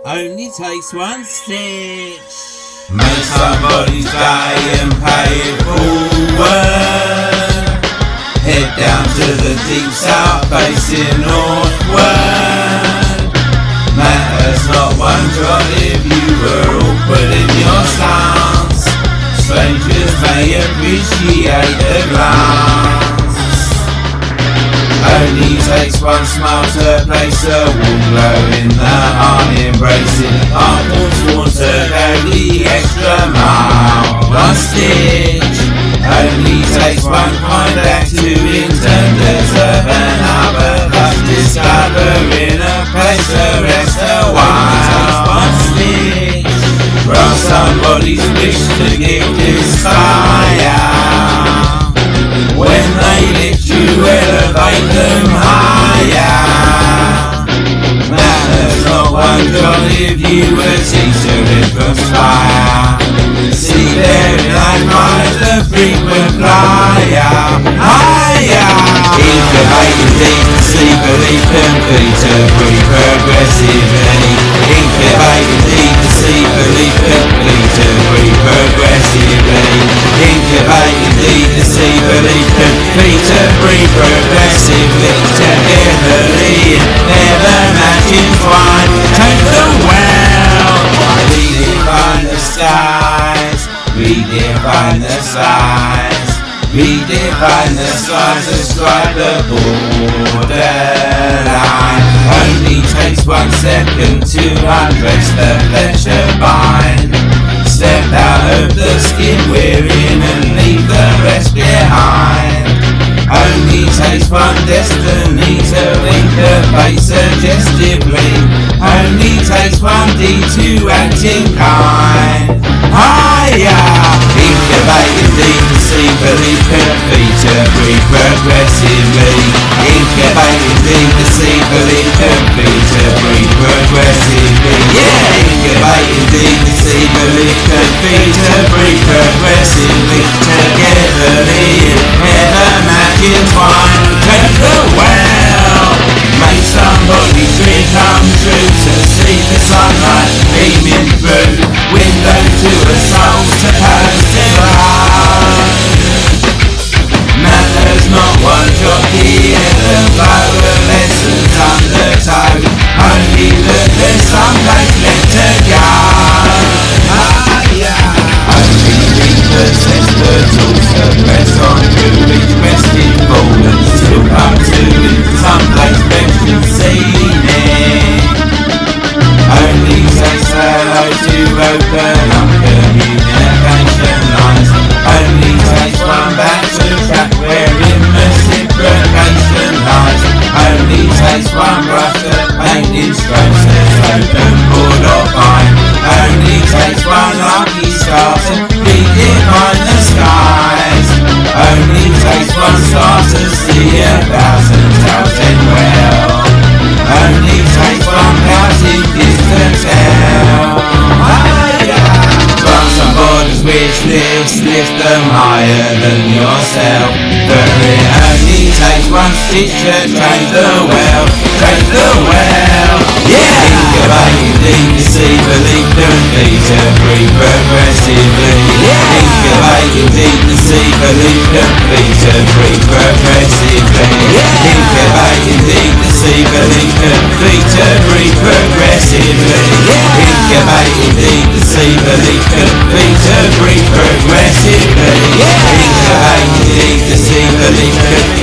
only takes one stitch. Make somebody's day and pay it forward. Head down to the deep south, facing northward. Matters not one jot if you were awkward in your stance. Strangers may appreciate a glance. Only takes one smile to place a warm glow in the heart, embracing our thoughts worn to go the extra mile. One stitch. Only takes one kind act to in turn deserve another, thus discovering a place to rest a while. One stitch. Grant somebody's wish to give desire. When they lift you, elevate them higher. Matters not one jot if you were teacher in fire. See therein I rise the frequent flyer. Higher. Incubating deep, sleep, belief, complete to breathe progressively. Incubating deep, sleep, belief, complete to breathe progressively. Incubating deep, sleep, belief, complete to breathe progressively. Togetherly, never matching twine. Take the well. We define the skies. We define the size. We define the size, describe the borderline. Only takes 1 second to undress the flesh of mine. Step out of the skin we're in and leave the rest behind. Only takes one destiny to link a face suggestively. Only takes one deed to act in kind. Higher! Incubating deep to see, believe, complete to breathe progressively. Incubating deep to see, believe, complete to breathe progressively. Yeah! Incubating deep to see, believe, complete to breathe progressively. Togetherly, never matching twine. Take the well. Make somebody's dream come true to see the sunlight beaming through. Window to a soul supposed to rise. Matters not one jot here, the flow of lessons undertow. Only that there's some place left to go. Only repossess the tools to press on through each resting fall and still come to some place left to see it. Only says hello to open up communication lines. Only takes one back to track wherein reciprocation lies. Only takes one brush to paint in strokes that's open, broad or fine. Only takes one lucky star to redefine the skies. Only takes one star to see 1,000 tales end well. Only takes one passing distance tell. Grant somebody's wish list, lift them higher than yourself. But it only takes one stitch to change the well. Change the well. Yeah! Incubating deep to see, believe, complete to breathe progressively. Yeah! Incubating deep to see, believe, complete to breathe progressively. Yeah! Incubating deep to see, believe, complete to breathe progressively. Yeah! Incubating deep to see, believe, complete to breathe progressively. Yeah! Incubating deep to see, believe, complete